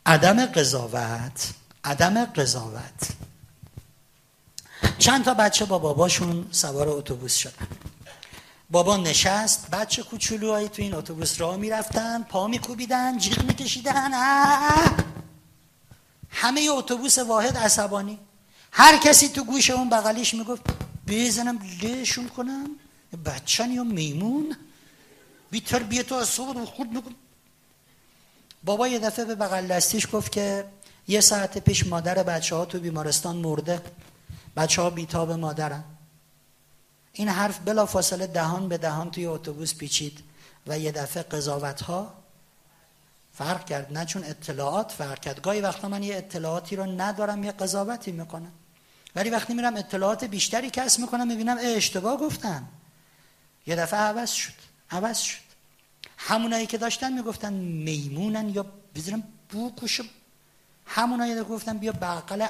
عدم قضاوت. چند تا بچه با باباشون سوار اتوبوس شدن. بابا نشست، بچه کوچولوهایی تو این اتوبوس راه میرفتن، پا میکوبیدن، جیغ میکشیدن، همه اتوبوس واحد عصبانی. هر کسی تو گوش اون بغلیش میگفت بزنم لهشون کنم، بچه‌ن یا میمون بی تربیت و اصول خود میگم. بابا یه دفعه به بغل دستیش گفت که 1 ساعت پیش مادر بچه ها تو بیمارستان مرده، بچه ها بیتاب مادرن. این حرف بلا فاصله دهان به دهان توی اتوبوس پیچید و یه دفعه قضاوت ها فرق کرد. نه چون اطلاعات فرق کرد. گاهی وقتا من یه اطلاعاتی رو ندارم یه قضاوتی میکنم، ولی وقتی میرم اطلاعات بیشتری کسب میکنم میبینم اشتباه گفتم، یه دفعه عوض شد. همونایی که داشتن میگفتن میمونن یا بذارم بوکشم، همونایی که گفتن بیا بغل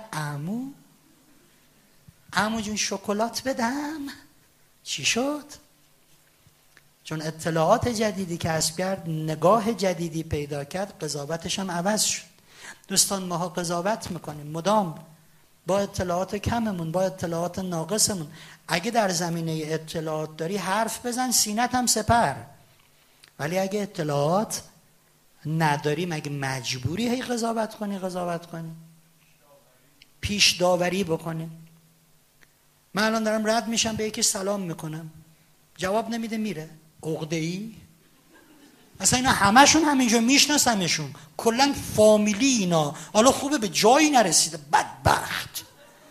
عمو جون شکلات بدم، چی شد؟ چون اطلاعات جدیدی کسب کرد، نگاه جدیدی پیدا کرد، قضاوتش هم عوض شد. دوستان ماها قضاوت میکنیم مدام با اطلاعات کممون، با اطلاعات ناقصمون. اگه در زمینه اطلاعات داری حرف بزن، سینت هم سپر. ولی اگه اطلاعات نداری مگه مجبوری هی قضاوت کنی؟ پیش داوری بکنی. من الان دارم رد میشم، به یکی سلام میکنم، جواب نمیده، میره. عقده‌ای؟ اصلا اینا همشون همینجا میشناسمشون، کلا فامیلی اینا. حالا خوبه به جایی نرسیده، بدبخت.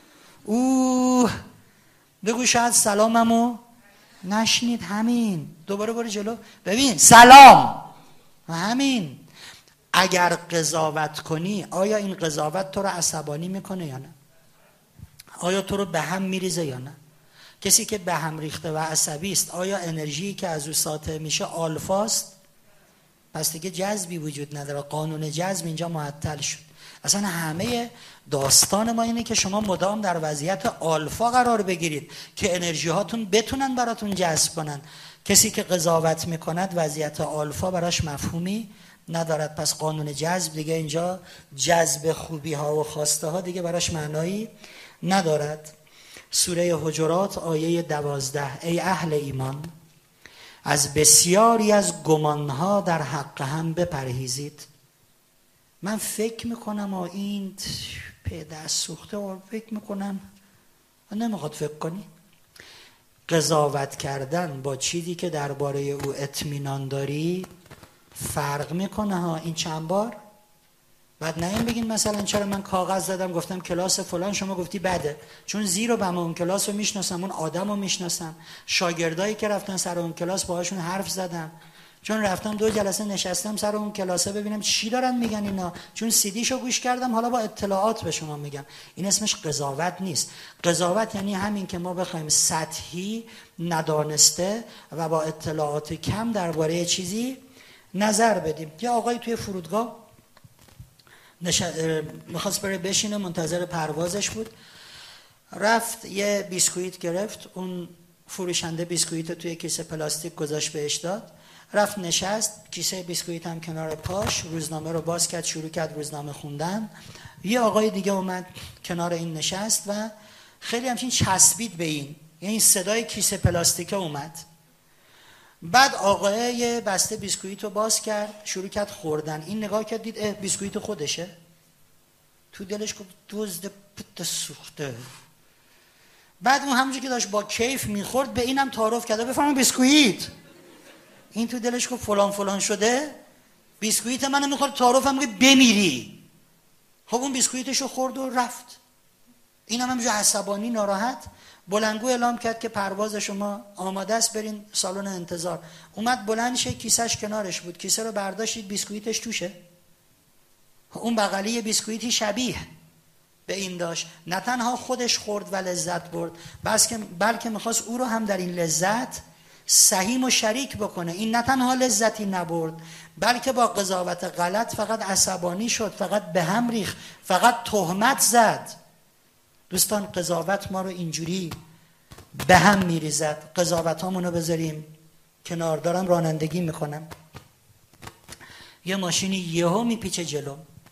بگو شاید سلاممو نشنید، همین. دوباره برو جلو، ببین سلام، همین. اگر قضاوت کنی، آیا این قضاوت تو رو عصبانی میکنه یا نه؟ آیا تو رو به هم میریزه یا نه؟ کسی که به هم ریخته و عصبی است، آیا انرژی که از او ساطع میشه آلفاست؟ پس دیگه جذبی وجود نداره، قانون جذب اینجا معطل شد. اصلا همه داستان ما اینه که شما مدام در وضعیت آلفا قرار بگیرید که انرژی هاتون بتونن براتون جذب کنن. کسی که قضاوت میکند وضعیت آلفا براش مفهومی ندارد، پس قانون جذب دیگه اینجا، جذب خوبی ها و خواسته ها دیگه براش معنایی ندارد. سوره حجرات آیه 12: ای اهل ایمان، از بسیاری از گمانها در حق هم بپرهیزید. من فکر میکنم این پدر سوخته، فکر میکنم نمیخواد فکر کنی. قضاوت کردن با چیزی که درباره او اطمینان داری فرق میکنه ها. این چند بار بعد نه این بگین مثلا چرا من کاغذ زدم گفتم کلاس فلان شما گفتی بده، چون زیر بم اون کلاس رو میشناسم، اون آدم رو میشناسم، شاگردایی که رفتن سر اون کلاس باهاشون حرف زدم، چون رفتم 2 جلسه نشستم سر اون کلاسه ببینم چی دارن میگن اینا، چون سیدیشو گوش کردم، حالا با اطلاعات به شما میگم. این اسمش قضاوت نیست. قضاوت یعنی همین که ما بخوایم سطحی، ندانسته و با اطلاعات کم درباره چیزی نظر بدیم. یه آقای توی فرودگاه میخواست بره بشینه، منتظر پروازش بود، رفت یه بیسکویت گرفت، اون فروشنده بیسکویت رو توی کیسه پلاستیک گذاشت بهش داد، رفت نشست، کیسه بیسکویت هم کنار پاش، روزنامه رو باز کرد، شروع کرد روزنامه خوندن. یه آقای دیگه اومد کنار این نشست و خیلی همچین چسبید به این، یعنی صدای کیسه پلاستیک اومد. بعد آقای یه بسته بیسکویت رو باز کرد، شروع کرد خوردن. این نگاه کرد دید بیسکویت خودشه، تو دلش گفت دزد پت سوخته. بعد اون همونجور که داشت با کیف میخورد به اینم تعارف کرد بفرما بیسکویت. این تو دلش گفت فلان فلان شده، بیسکویت منو میخورد، تعارفم میگه بمیری. خب اون بیسکویتشو خورد و رفت. اینم همونجور عصبانی ناراحت بلندگو اعلام کرد که پرواز شما آماده است، برین سالن انتظار. اومد بلند شه، کیسهش کنارش بود، کیسه رو برداشتید، بیسکویتش توشه. اون بغلی بیسکویتی شبیه به این داشت، نه تنها خودش خورد و لذت برد، بلکه میخواست او رو هم در این لذت سهیم و شریک بکنه. این نه تنها لذتی نبرد، بلکه با قضاوت غلط فقط عصبانی شد، فقط به هم ریخت، فقط تهمت زد. دوستان قضاوت ما رو اینجوری به هم میریزد. قضاوت هامونو بذاریم کنار. دارم رانندگی میکنم، یه ماشینی یهو میپیچه جلو،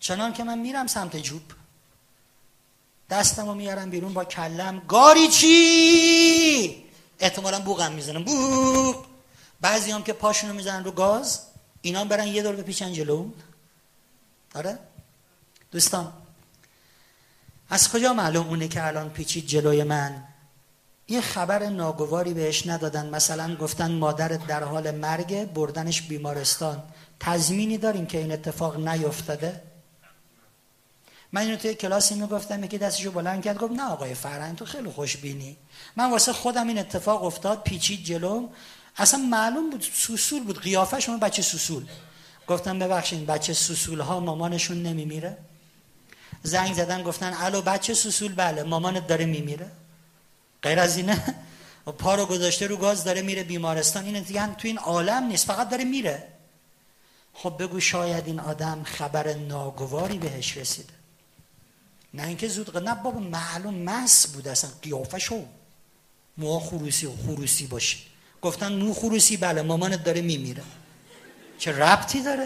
چنان که من میرم سمت جوب، دستمو میارم بیرون با کلم، گاری چی؟ احتمالاً بوقم میزنم، بوق. بعضی هم که پاشونو میزنن رو گاز، اینا برن یه دور بپیچن جلو. آره دوستان، از کجا معلوم اونه که الان پیچید جلوی من؟ یه خبر ناگواری بهش ندادن، مثلا گفتن مادرت در حال مرگه، بردنش بیمارستان، تضمینی دارین که این اتفاق نیفتاده؟ من اینو توی کلاسی میگفتم، یکی دستشو بلند کرد گفت نه آقای فرهنگ تو خیلی خوشبینی، من واسه خودم این اتفاق افتاد، پیچید جلوم، اصلا معلوم بود سوسول بود قیافش، من بچه سوسول. گفتم ببخشید بچه سوسول ها مامانشون نمیمیره؟ زنگ زدن گفتن الو بچه سوسول، بله مامانت داره میمیره. غیر از اینه؟ پا رو گذاشته رو گاز داره میره بیمارستان، این دیگه تو این عالم نیست، فقط داره میره. خب بگو شاید این آدم خبر ناگواری بهش رسیده، نه اینکه زود نه بابا معلوم مس بود، اصلا قیافشو موها خروسی باشه. گفتن مو خروسی، بله مامانت داره میمیره. چه ربطی داره؟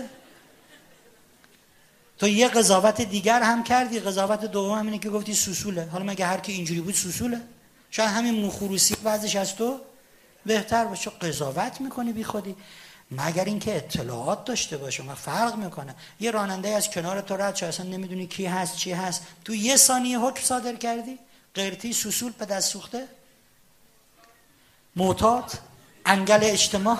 تو یه قضاوت دیگر هم کردی، قضاوت دوم همینه که گفتی سوسوله. حالا مگه هر کی اینجوری بود سوسوله؟ شاید همین مو خروسی وضعش از تو بهتر باشه. قضاوت میکنی بی خودی، مگر اینکه اطلاعات داشته باشه. ما فرق میکنه. یه راننده از کنار تو رد شد، اصلا نمیدونی کی هست چی هست، تو یه ثانیه حکم صادر کردی، قرتی سوسول به دست سوخته، معتاد، انگل اجتماع.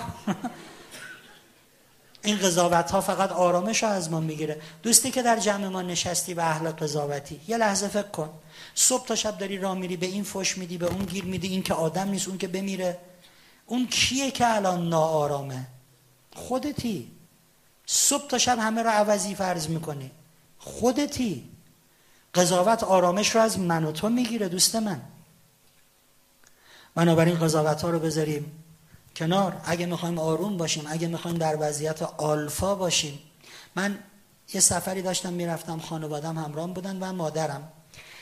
این قضاوت ها فقط آرامش رو از ما میگیره. دوستی که در جمع ما نشستی و اهل قضاوتی، یه لحظه فکر کن، صبح تا شب داری راه میری، به این فحش میدی، به اون گیر میدی، این که آدم نیست اون که بمیره. اون کیه که الان ناآرامه؟ خودتی. صبح تا شب همه رو عوضی فرض میکنی، خودتی. قضاوت آرامش رو از من و تو میگیره دوست من. بنابراین قضاوت ها رو بذاریم کنار. اگه میخوایم آروم باشیم، اگه میخوایم در وضعیت آلفا باشیم. من یه سفری داشتم میرفتم، خانوادم همراهم بودن و مادرم.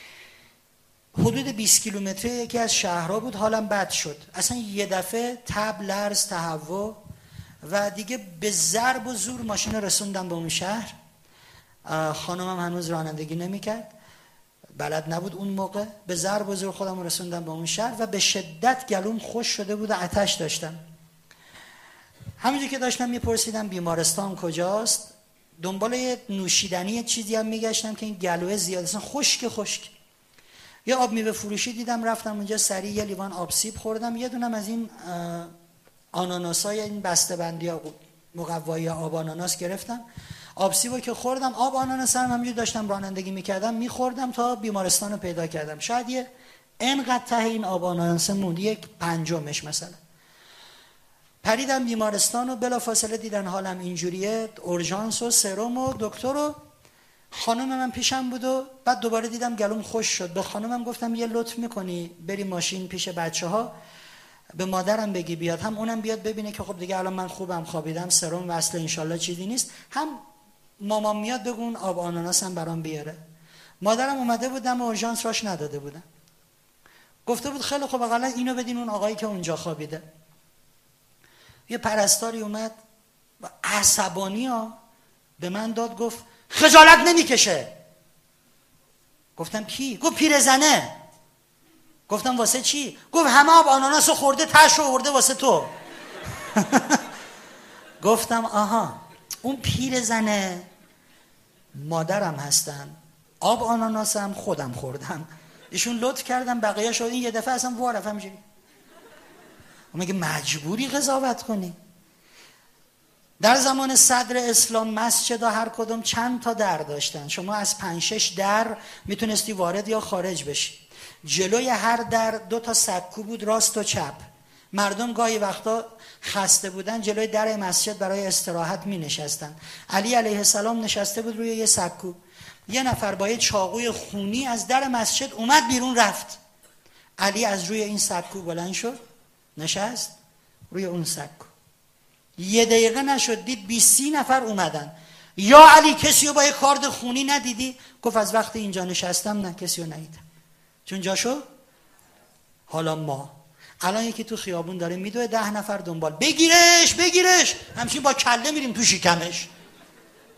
حدود 20 کیلومتری یکی از شهرها بود، حالم بد شد. اصلا یه دفعه تب، لرز، تهوع و دیگه به ضرب و زور ماشین رسوندم به اون شهر. خانمم هنوز رانندگی نمیکرد، بلد نبود اون موقع. به ضرب و زور خودم رسوندم به اون شهر و به شدت گلوم خوش شده بود و آتش داشتم. همینجور که داشتم میپرسیدم بیمارستان کجاست، دنبال یه نوشیدنی چیزی هم میگشتم که این گلوه زیاد اصلا خشک. یه آب میوه فروشی دیدم، رفتم اونجا سریع یه لیوان آب سیب خوردم، یه دونم از این آناناسای این بسته‌بندی مقوایی آب آناناس گرفتم. آب سیبو که خوردم، آب آناناس هم همینجور داشتم رانندگی میکردم میخوردم تا بیمارستان رو پیدا کردم. شاید یه انقدر ته این آب آناناس موند، 1/5 مثلا. پریدم بیمارستان و بلافاصله دیدن حالم اینجوریه، اورژانس و سرم و دکتر و خانم من پیشم بود و بعد دوباره دیدم گلوم خوش شد. به خانمم گفتم یه لطف میکنی بری ماشین پیش بچه‌ها، به مادرم بگی بیاد، هم اونم بیاد ببینه که خب دیگه الان من خوبم، خوابیدم، سرم وصله، انشالله چیزی نیست، هم مامان میاد بگون آب آناناس هم برام بیاره. مادرم اومده بودم و اورژانس راش نداده بودم، گفته بود خیلی خوب اقلا اینو بدین اون آقایی که اونجا خوابیده. یه پرستاری اومد و عصبانی ها به من داد، گفت خجالت نمیکشه؟ گفتم کی؟ گفت پیرزنه. گفتم واسه چی؟ گفت همه آب آناناس رو خورده، تش رو آورده واسه تو. گفتم آها، اون پیرزنه مادرم هستن، آب آناناسم خودم خوردم، ایشون لطف کردم بقیه شد. این یه دفعه اصلا وارف همینجوری. مگه مجبوری قضاوت کنی؟ در زمان صدر اسلام مسجدها هر کدوم چند تا در داشتن، شما از 5-6 در میتونستی وارد یا خارج بشی. جلوی هر در 2 تا سکو بود، راست و چپ. مردم گاهی وقتا خسته بودن جلوی در مسجد برای استراحت می نشستن. علی علیه السلام نشسته بود روی یه سکو. یه نفر با یه چاقوی خونی از در مسجد اومد بیرون رفت. علی از روی این سکو بلند شد، نشست روی اون سکو. 1 دقیقه نشد دید 20-30 نفر اومدن. یا علی کسی رو با یه کارد خونی ندیدی؟ گفت از وقتی اینجا نشستم نه کسی رو ندیدم. چون جاشو؟ حالا ما الان یکی تو خیابون داره میدوه، 10 نفر دنبال، بگیرش همچین با کله میریم تو شکمش.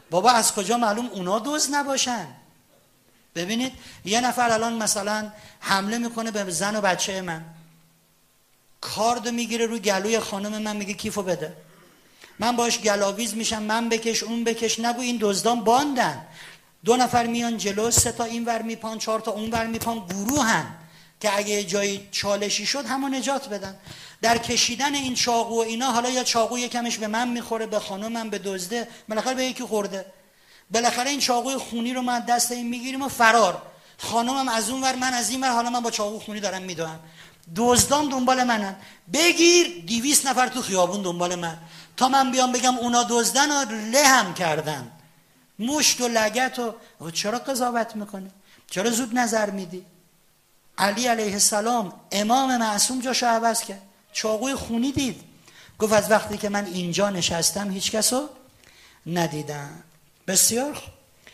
بابا از کجا معلوم اونا دزد نباشن؟ ببینید یه نفر الان مثلا حمله میکنه به زن و بچه من، کاردو میگیره رو گلوی خانم من، میگه کیفو بده. من باش گلاویز میشم، من بکش اون بکش، نگو این دزدان باندن. 2 نفر میان جلو، 3 تا این ور میپان، 4 تا اون ور میپان، گروهن که اگه جایی چالشی شد همو نجات بدن. در کشیدن این چاقو و اینا، حالا یا چاقو یکمش به من میخوره، به خانمم، به دزده، بالاخره به یکی خورده، بالاخره این چاقوی خونی رو من دست این میگیریم و فرار. خانمم از اون ور، من از این ور، حالا من با چاقو خونی دارم میدوام. دزدان دنبال منن، بگیر 200 نفر تو خیابون دنبال من، تا من بیام بگم اونا دزدن و لهم کردن، مشت و لگت و چرا قضاوت میکنی؟ چرا زود نظر میدی؟ علی علیه السلام امام معصوم جاشو عوض کرد، چاقوی خونی دید، گفت از وقتی که من اینجا نشستم هیچ کسو ندیدم. بسیار خوب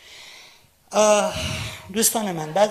دوستان من، بعد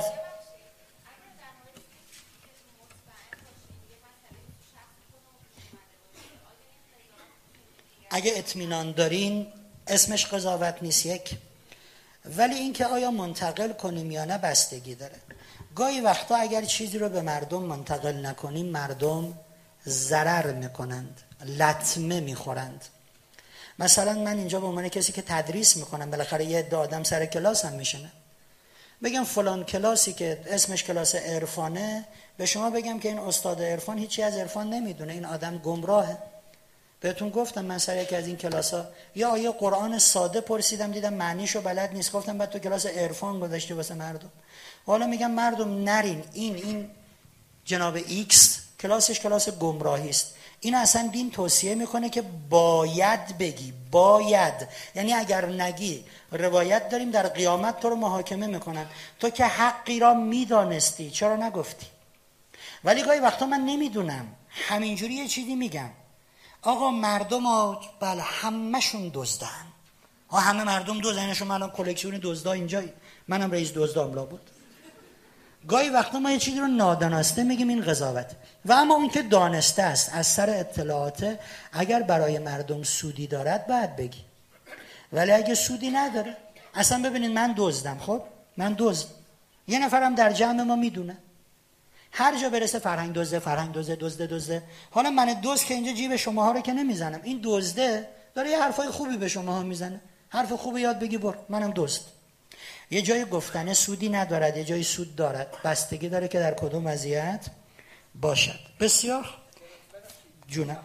اگه اطمینان دارین اسمش قضاوت نیست یک، ولی اینکه آیا منتقل کنیم یا نه بستگی داره. گاهی وقتا اگر چیزی رو به مردم منتقل نکنیم مردم ضرر میکنند، لطمه میخورند. مثلا من اینجا به عنوان کسی که تدریس میکنم، بالاخره یه عده آدم سر کلاس هم میشنه، بگم فلان کلاسی که اسمش کلاس عرفانه، به شما بگم که این استاد عرفان هیچی از عرفان نمیدونه، این آدم گمراهه. بهتون گفتم من سر یکی از این کلاسا یا آیه قرآن ساده پرسیدم، دیدم معنیشو بلد نیست، گفتم بعد تو کلاس عرفان گذاشتی واسه مردم. حالا میگم مردم نرین، این جناب ایکس کلاسش کلاس گمراهی است. این اصلا دین توصیه میکنه که باید بگی، باید، یعنی اگر نگی روایت داریم در قیامت تو رو محاکمه میکنن، تو که حقی را میدانستی چرا نگفتی؟ ولی گاهی وقتا من نمیدونم، همینجوری یه چیزی میگم، آقا مردم ها بله همشون دزدن، همه مردم دزدنشون، من الان کلکسیون دزدا اینجایی، منم رئیس دزدام لا بود. گاهی وقتا ما یه چیزی رو نادانسته میگیم این قضاوت، و اما اون که دانسته است از سر اطلاعات، اگر برای مردم سودی دارد باید بگی، ولی اگه سودی نداره اصلا. ببینید من دزدم، خب من دزد، یه نفرم در جمع ما میدونه، هر جا برسه فرهنگ دزده، فرهنگ دزده، دزده. حالا من دزد که اینجا جیب شماها رو که نمیزنم، این دزده داره یه حرفای خوبی به شماها میزنه، حرف خوبی یاد بگی بر، منم دزد. یه جای گفتنه سودی ندارد، یه جای سود دارد، بستگی داره که در کدوم وضعیت باشد. بسیار جونم.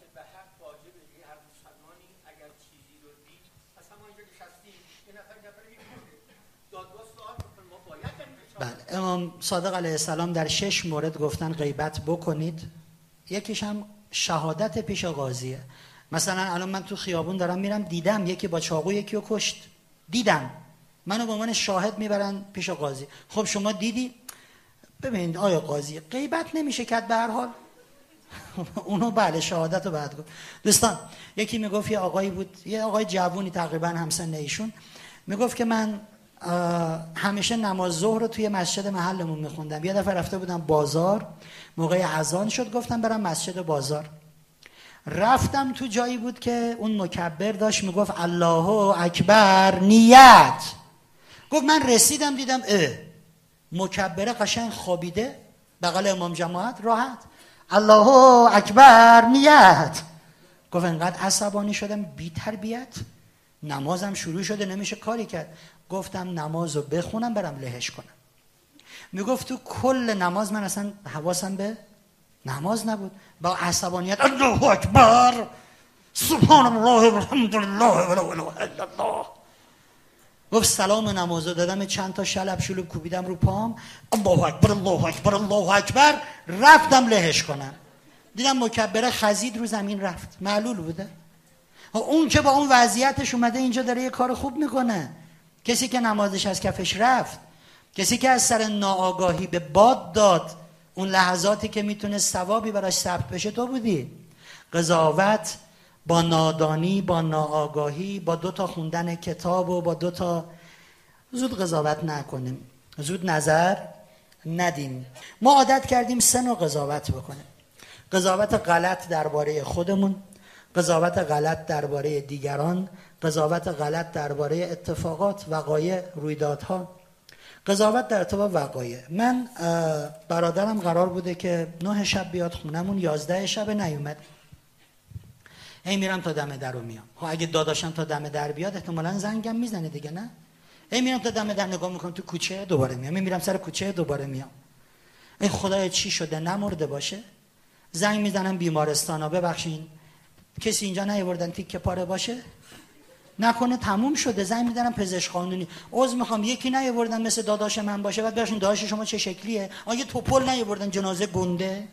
بله، امام صادق علیه السلام در 6 مورد گفتن غیبت بکنید، یکیش هم شهادت پیش قاضیه. مثلا الان من تو خیابون دارم میرم، دیدم یکی با چاقو یکی رو کشت، دیدم، منو به عنوان شاهد میبرن پیش قاضی. خب شما دیدی؟ ببینید آیا قاضی غیبت نمیشه کرد به هر حال؟ اونو بله شهادت رو بعد گفت. دوستان یکی میگفت، یه آقایی بود، یه آقای جوونی تقریبا همسن ایشون، میگفت که من همیشه نماز ظهر رو توی مسجد محلمون میخوندم. یه دفعه رفته بودم بازار، موقع اذان شد، گفتم برم مسجد بازار. رفتم تو جایی بود که اون مکبر داشت میگفت الله اکبر نیت. گفت من رسیدم دیدم مکبره قشنگ خوابیده بغل امام جماعت راحت، الله اکبر نیت. گفت انقدر عصبانی شدم، بی تربیت، نمازم شروع شده نمیشه کاری کرد. گفتم نمازو بخونم برم لهش کنم. میگفت تو کل نماز من اصلا حواسم به نماز نبود، با عصبانیت الله اکبر سبحان الله والحمدلله ولا اله الا الله. گفت سلام نمازو دادم، چند تا شلب شلوب کوبیدم رو پام، الله اکبر الله اکبر الله اکبر، رفتم لهش کنم. دیدم مکبره خزید رو زمین رفت، معلول بوده. اون که با اون وضعیتش اومده اینجا داره یه کار خوب میکنه، کسی که نمازش از کفش رفت، کسی که از سر ناآگاهی به باد داد، اون لحظاتی که میتونه ثوابی براش ثبت بشه تو بودی. قضاوت با نادانی، با ناآگاهی، با 2 تا خوندن کتاب و با 2 تا زود قضاوت نکنیم، زود نظر ندیم. ما عادت کردیم 3 نوع قضاوت بکنیم: قضاوت غلط درباره خودمون، قضاوت غلط درباره دیگران، قضاوت غلط درباره اتفاقات، وقایع، رویدادها. قضاوت در ارتباط وقایع. من برادرم قرار بوده که 9 شب بیاد خونمون، 11 شب نیومد. هی میرم تا دم در رو میام. خب اگه داداشم تا دم در بیاد احتمالاً زنگم میزنه دیگه، نه؟ هی میرم تا دم در نگاه میکنم تو کوچه، دوباره میام. میرم سر کوچه، دوباره میام. ای خدایا چی شده؟ نمرده باشه؟ زنگ میزنم بیمارستانا، ببخشید کسی اینجا نیاوردن تیکه پاره باشه؟ نکنه تموم شده. زنگ میزنم پزشک قانونی، عذر میخوام یکی نیاوردن مثل داداش من باشه. بعد ببخشید داداش شما چه شکلیه؟ آیا توپل نیاوردن جنازه گنده؟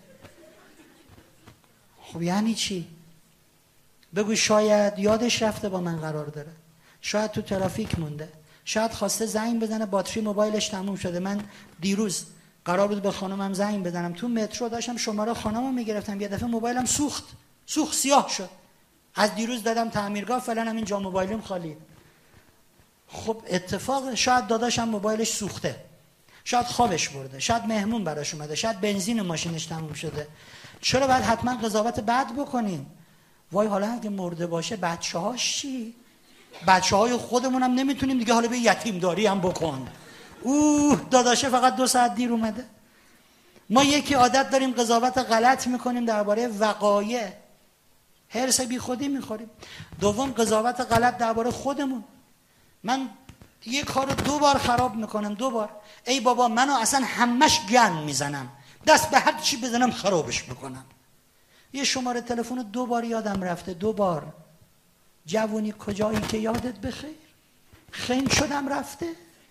خب یعنی چی؟ بگو شاید یادش رفته با من قرار داره، شاید تو ترافیک مونده، شاید خواسته زنگ بزنه باتری موبایلش تموم شده. من دیروز قرار بود به خانمم زنگ بزنم، تو مترو داشتم شماره خانمو میگرفتم، یه دفعه موبایلم سوخت سیاه شد. از دیروز دادم تعمیرگاه، فعلا هم اینجا موبایلم خالی. خب اتفاق، شاید داداشم موبایلش سوخته، شاید خوابش برده، شاید مهمون براش اومده، شاید بنزین ماشینش تموم شده. چرا باید حتما قضاوت بد بکنیم؟ وای حالا اگه مرده باشه بچه‌هاش چی؟ بچه‌های خودمون هم نمیتونیم دیگه، حالا به یتیم داری هم بکن. داداشه فقط 2 ساعت دیر اومده. ما یکی عادت داریم قضاوت غلط میکنیم درباره وقایع، هرس بی خودی میخوریم. دوم قضاوت غلط درباره خودمون. من یه کارو 2 بار خراب میکنم، 2 بار. ای بابا منو اصلا همش گن میزنم، دست به هر چی بزنم خرابش میکنم. یه شماره تلفن 2 بار یادم رفته، 2 بار. جوونی کجایی که یادت بخیر؟ خنگ شدم رفته.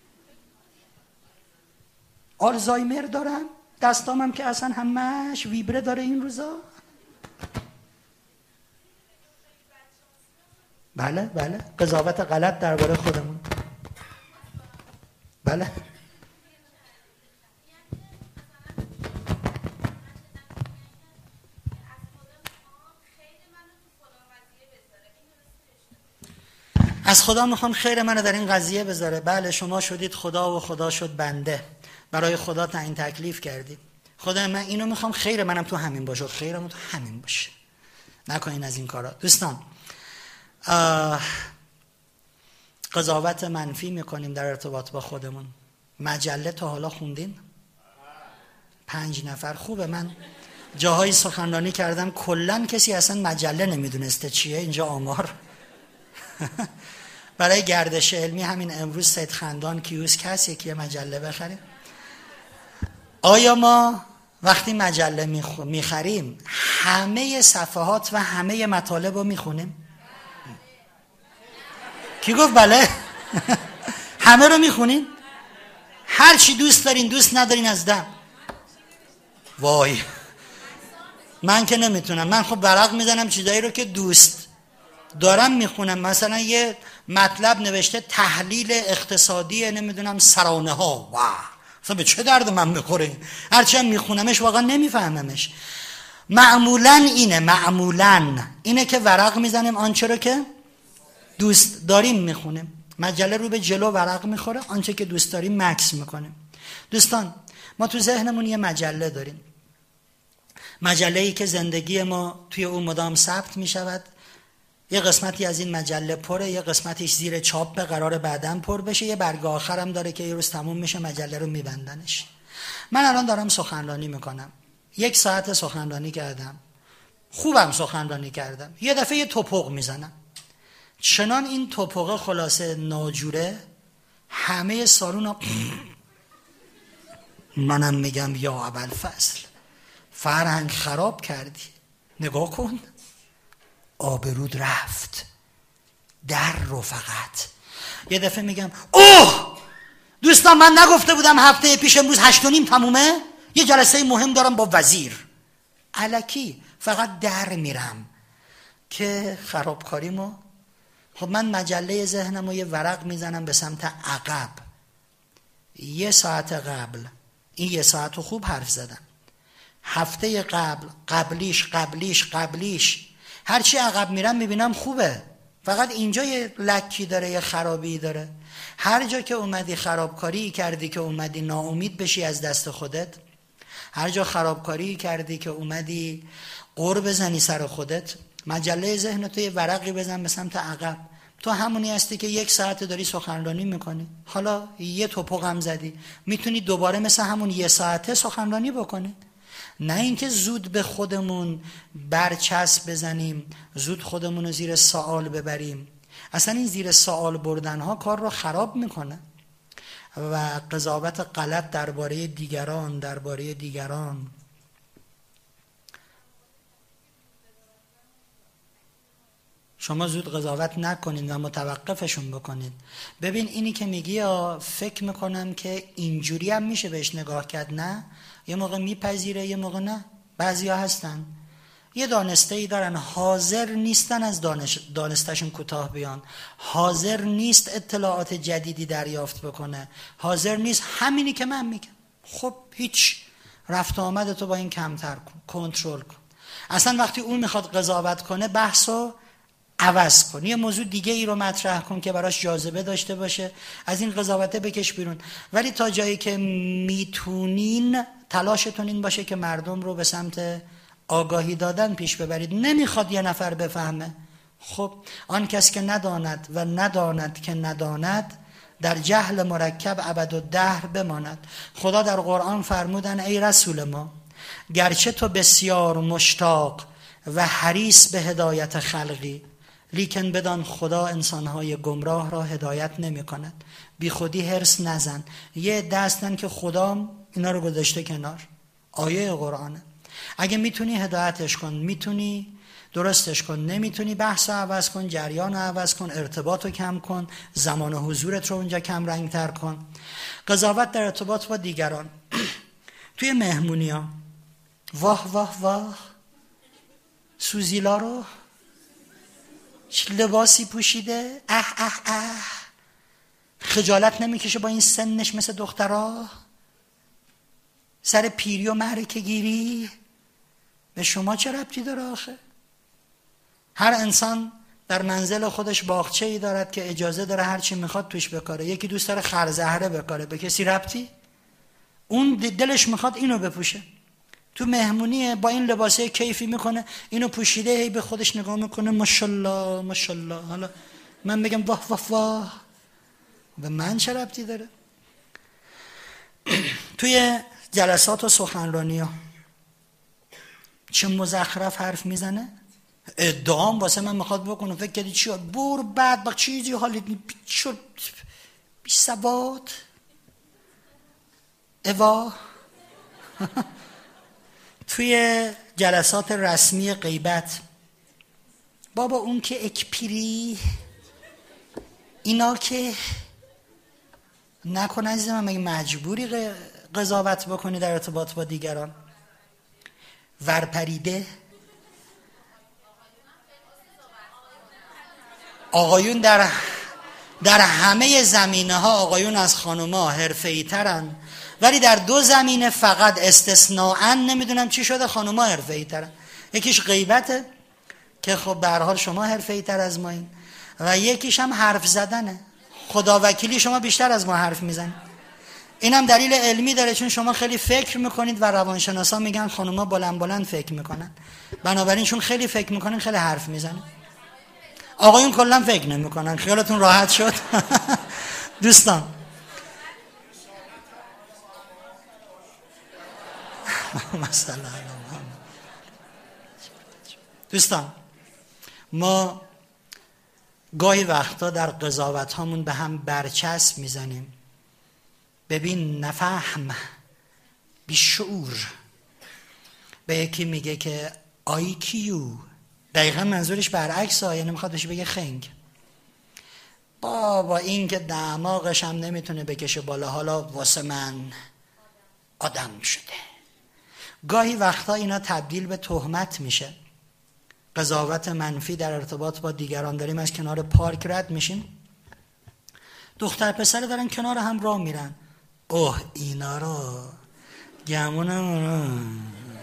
آلزایمر دارم، دستامم که اصلا همش ویبره داره این روزا. بله قضاوت غلط درباره خودمون. بله از خدا میخوام خیر منو در این قضیه بذاره. بله شما شدید خدا و خدا شد بنده، برای خدا تعیین تکلیف کردید. خدا من اینو میخوام خیر منم تو همین باشه، خیرم تو همین باشه، نکنین از این کارا. دوستان قضاوت منفی میکنیم در ارتباط با خودمون. مجله تا حالا خوندین؟ 5 نفر. خوبه. من جاهای سخنرانی کردم کلن کسی اصلا مجله نمیدونسته چیه. اینجا آمار برای گردش علمی همین امروز سید خندان کیوس کسی که مجله بخریم. آیا ما وقتی مجله میخریم همه صفحات و همه مطالب رو میخونیم؟ کی گفت بله؟ همه رو میخونین؟ هر چی دوست دارین، دوست ندارین از دم. وای من که نمیتونم. من خب برق میزنم چیزایی رو که دوست دارم میخونم. مثلا یه مطلب نوشته تحلیل اقتصادی نمیدونم سرانه ها، واه اصلا به چه درد من میخوره؟ هرچی هم میخونمش واقعا نمیفهممش. معمولا اینه که ورق میزنیم آنچه رو که دوست داریم میخونیم. مجله رو به جلو ورق میخوره، آنچه که دوست داریم مکس میکنیم. دوستان ما تو ذهنمون یه مجله داریم، مجله‌ای که زندگی ما توی اون مدام ثبت میشود. یه قسمتی از این مجله پره، یه قسمتیش زیر چاپ به قرار بعداً پر بشه، یه برگ آخرم داره که یه روز تموم میشه مجله رو میبندنش. من الان دارم سخنرانی میکنم، 1 ساعت سخنرانی کردم، خوبم سخنرانی کردم، یه دفعه یه توپق میزنم. چنان این توپقه خلاصه ناجوره همه سالونا منم میگم یا ابوالفضل فرهنگ خراب کردی، نگاه کن آبرود رفت در رو. فقط یه دفعه میگم اوه دوستان من نگفته بودم هفته پیش امروز 8:30 تمومه، یه جلسه مهم دارم با وزیر. الکی فقط در میرم که خرابکاریمو. خب من مجله ذهنمو یه ورق میزنم به سمت عقب. 1 ساعت قبل این 1 ساعت رو خوب حرف زدم، هفته قبل قبلیش هرچی عقب میرم میبینم خوبه. فقط اینجا یه لکی داره، یه خرابی داره. هر جا که اومدی خرابکاری کردی که اومدی ناامید بشی از دست خودت، هر جا خرابکاری کردی که اومدی قور بزنی سر خودت، مجله ذهن تو یه ورقی بزن به سمت عقب. تو همونی هستی که 1 ساعت داری سخنرانی میکنی، حالا یه توپق هم زدی، میتونی دوباره مثل همون 1 ساعته سخنرانی بکنی. نه اینکه زود به خودمون برچسب بزنیم، زود خودمون رو زیر سوال ببریم. اصلا این زیر سوال بردن ها کار رو خراب میکنه. و قضاوت غلط درباره دیگران شما زود قضاوت نکنید و متوقفشون بکنید. ببین اینی که میگی فکر میکنم که اینجوری هم میشه بهش نگاه کرد، نه، یه موقع میپذیره یه موقع نه. بعضیا هستن یه دانسته ای دارن، حاضر نیستن از دانستشون کوتاه بیان، حاضر نیست اطلاعات جدیدی دریافت بکنه، حاضر نیست همینی که من میگم. خب هیچ، رفت آمد تو با این کمتر کن، کنترل کن. اصلا وقتی اون میخواد قضاوت کنه بحثو عوض کن، یه موضوع دیگه ای رو مطرح کن که براش جاذبه داشته باشه، از این قضاوته بکش بیرون. ولی تا جایی که میتونین تلاشتون این باشه که مردم رو به سمت آگاهی دادن پیش ببرید. نمیخواد یه نفر بفهمه، خب آن کس که نداند و نداند که نداند در جهل مرکب ابدالدهر بماند. خدا در قرآن فرمودن ای رسول ما، گرچه تو بسیار مشتاق و حریص به هدایت خلقی، لیکن بدان خدا انسانهای گمراه را هدایت نمی کند. بی خودی حرص نزن. یه دستن که خدا اینا رو گذاشته کنار، آیه قرآنه. اگه میتونی هدایتش کن، میتونی درستش کن، نمیتونی بحث رو عوض کن، جریان رو عوض کن، ارتباط رو کم کن، زمان حضورت رو اونجا کم رنگ تر کن. قضاوت در ارتباط با دیگران. توی مهمونی ها واه واه واه، سوزیلا رو چه لباسی پوشیده، اه اه اه، خجالت نمیکشه با این سنش مثل دخترها، سر پیری و معرکه گیری. به شما چه ربطی داره آخه؟ هر انسان در منزل خودش باغچه‌ای دارد که اجازه داره هر چی میخواد توش بکاره. یکی دوست داره خرزهره بکاره، به کسی ربطی؟ اون دلش میخواد اینو بپوشه، تو مهمونیه با این لباسه کیفی میکنه، اینو پوشیده، هی به خودش نگاه میکنه ماشاءالله ماشاءالله. حالا من بگم واه واه واه، به من چه ربطی داره؟ توی جلسات و سخنرانی ها چه مزخرف حرف میزنه، ادعام واسه من میخواد بکنه، فکر کردی چی بور بعد با چیزی حالی شد بی سواد اوا. توی جلسات رسمی غیبت، بابا اون که اکپیری اینا که نکن عزیزم، مگه مجبوری قضاوت بکنی در ارتباط با دیگران؟ ورپریده آقایون در همه زمینه ها آقایون از خانوما حرفه‌ای ترن، ولی در 2 زمینه فقط استثناءً نمیدونم چی شده خانوما حرفه‌ای ترن. یکیش غیبته که خب به هر حال شما حرفه‌ای تر از مایین، و یکیش هم حرف زدنه. خدا وکیلی شما بیشتر از ما حرف میزنید. اینم دلیل علمی داره، چون شما خیلی فکر میکنید و روانشناسا میگن خانوما بلند بلند فکر میکنن، بنابراین چون خیلی فکر میکنن خیلی حرف میزنن. آقایون کلا فکر نمیکنن. خیالتون راحت شد؟ دوستان دوستان ما گاهی وقتا در قضاوت هامون به هم برچسب میزنیم. ببین نفهم، بیشعور. به یکی میگه که IQ، دقیقا منظورش برعکس ها، یعنی میخواد بهش بگه خنگ. بابا این که دماغش هم نمیتونه بکشه بالا، حالا واسه من آدم شده. گاهی وقتا اینا تبدیل به تهمت میشه. قضاوت منفی در ارتباط با دیگران. داریم از کنار پارک رد میشیم، دختر پسر دارن کنار هم راه میرن، اوه اینا رو گمونم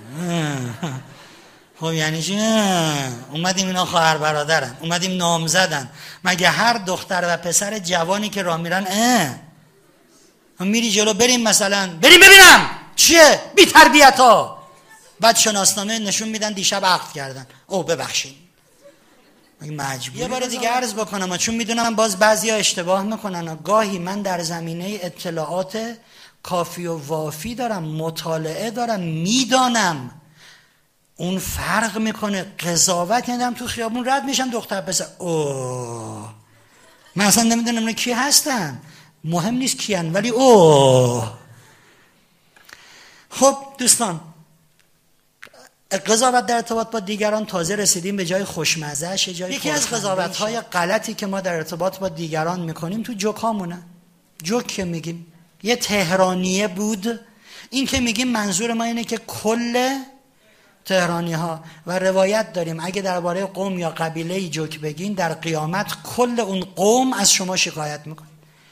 خب یعنی چی؟ اومدیم اینا خواهر برادرن، اومدیم نامزدن. مگه هر دختر و پسر جوانی که راه میرن میری جلو بریم مثلا بریم ببینم چیه بی تربیت ها، بعد شناسنامه نشون میدن دیشب عقد کردن، او ببخشید یه بار دیگه عرض بکنم چون میدونم باز بعضیا اشتباه میکنن. گاهی من در زمینه اطلاعات کافی و وافی دارم، مطالعه دارم، میدانم اون فرق میکنه. قضاوت یعنی تو خیابون رد میشم دختر پسر، اوه من اصلا نمیدونم کی هستن، مهم نیست کیان ولی اوه. خب دوستان، قضاوت در ارتباط با دیگران تازه رسیدیم به جای خوشمزه‌اش. یکی از قضاوت‌های غلطی که ما در ارتباط با دیگران میکنیم تو جوکامونه. جوک که میگیم یه تهرانیه بود، این که میگیم منظور ما اینه که کل تهرانی ها، و روایت داریم اگه درباره قوم یا قبیله جوک بگین در قیامت کل اون قوم از شما شکایت میکنه.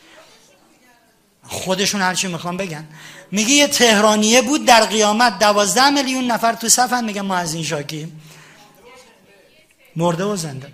خودشون هرچی میخوان بگن. میگه یه تهرانیه بود در قیامت 12 میلیون نفر تو صفن، میگن ما از این شاکیم. مرده و زنده.